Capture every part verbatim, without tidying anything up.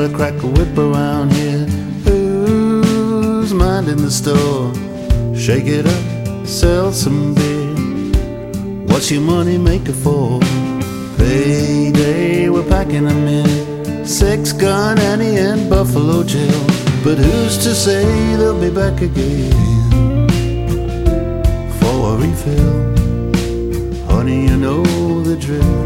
gotta crack a whip around here. Who's minding the store? Shake it up, sell some beer. What's your money maker for? Payday, we're packing them in Six Gun Annie and Buffalo Jill. But who's to say they'll be back again for a refill? Honey, you know the drill.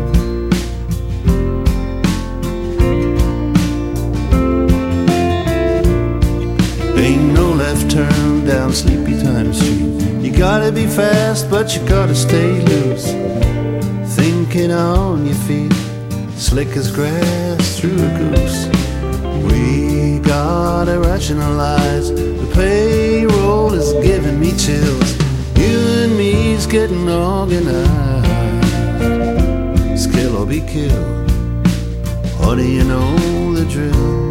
Ain't no left turn down Sleepy Time Street. You gotta be fast, but you gotta stay loose. Thinking on your feet, slick as grass through a goose. We gotta rationalize. The payroll is giving me chills. You and me's getting organized. Skill or be killed. Honey, you know the drill.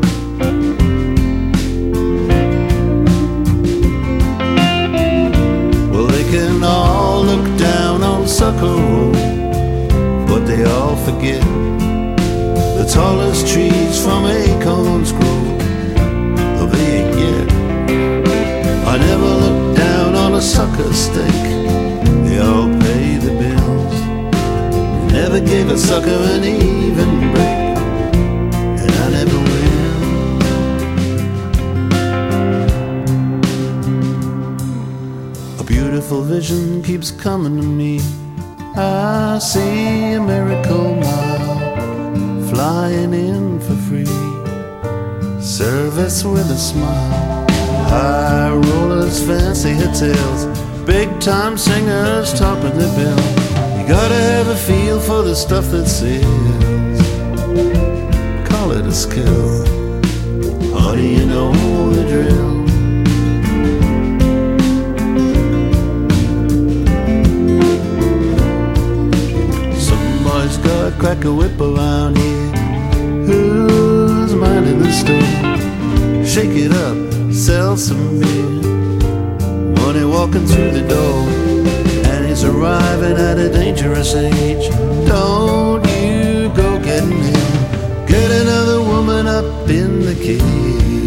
Can all look down on Sucker Road, but they all forget the tallest trees from Acorns grow, though they ain't yet. I never looked down on a sucker stake. They all pay the bills. Never gave a sucker an even break, and I never will. A beautiful vision keeps coming to me. I see a miracle mile flying in for free. Service with a smile. High rollers, fancy hotels, big time singers topping the bill. You gotta have a feel for the stuff that sells. Call it a skill. Honey, you know the drill. Gotta crack a whip around here. Who's minding the store? Shake it up, sell some beer. Money walking through the door, and he's arriving at a dangerous age. Don't you go getting him. Get another woman up in the cage.